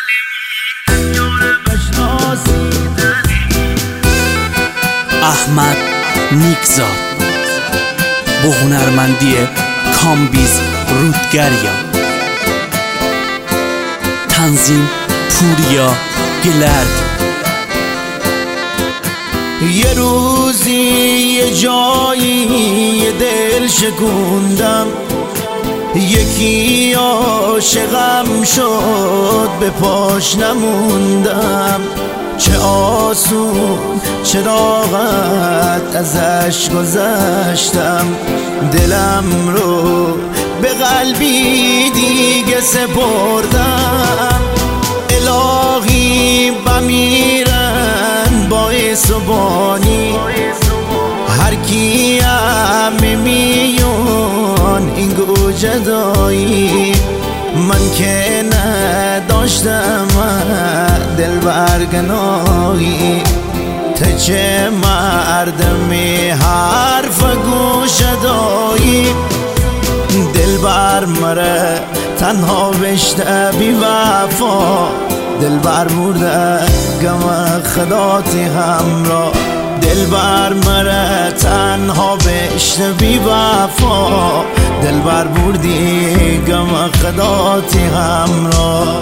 احمد نیکزاد با هنرمندی کامبیز رودگریا، تنظیم پوریا گلرد. یه روزی یه جایی یه دل شکوندم، یکی عاشقم شد به پاش نموندم. چه آسون چه راحت ازش گذشتم، دلم رو به قلبی دیگه سپردم. الهی بمیرن باعث و بانی، هر کی همه میون این گو جدایی. من که نداشتم دل برگناهی، ته چه مردمی حرف گوش دایی. دل بر مره تنها بشته بی وفا، دل بر مرده گم خداتی همراه. دل بر مره تنها بشته بی وفا، دل بر بردی گم خداتی همراه.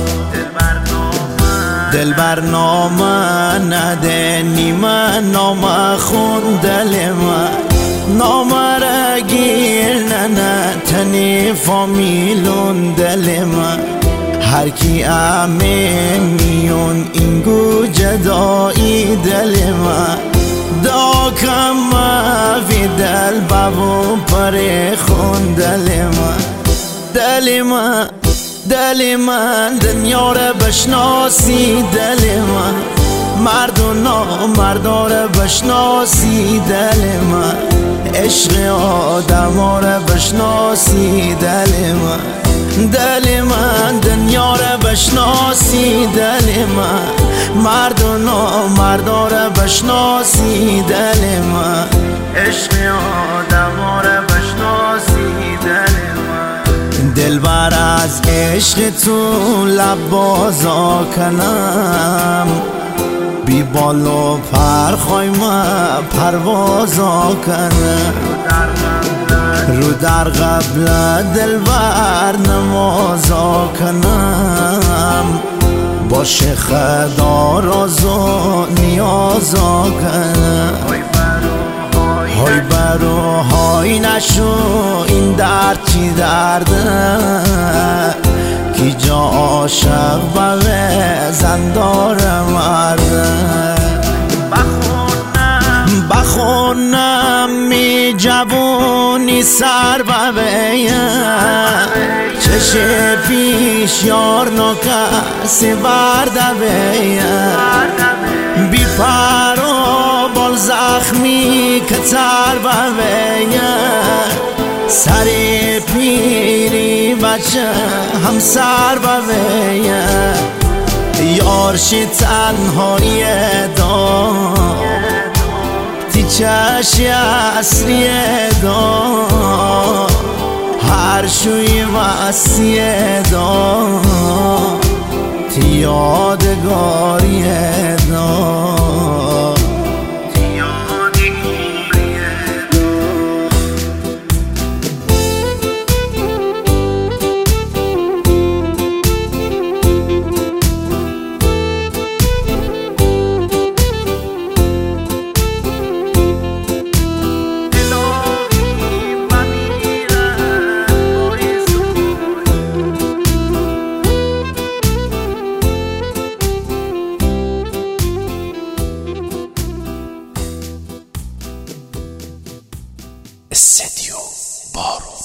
دل بر نام نده نیمه نام خون دل من، نام را گیر نه تنی فامیلون دل من. هر کی امه میون اینگو جدایی دل من. داکم فی دل بابو پر خون دل من. دل من دل من دنیا را بشناسی دل من، مرد و نامردا را بشناسی دل من، عشق آدما را بشناسی دل من. دل من دنیا را بشناسی دل من، مرد و نامردا را بشناسی دل من، عشق آدما را بشناسی دل من. دل بر از عشق تو لب بازا کنم، بی بال و پر خواهی من پروازا کنم. رو در قبل دل بر نمازا کنم، باشه خدا رازو نیازا کنم. های برو های نشو این درد چی درده، کی جا عاشق بغه زندار مرده. بخونم می جوونی سر ببیم، چش پیش یار نو کسی برده بیم. بی پر و بال زخمی کتر ببیم، سر پیری بچه همسر ببیم. یارشی تنهایی دار تی چشی اصلی دار، هر شوی وسی دار تی یادگاری دار. استدیو بارو.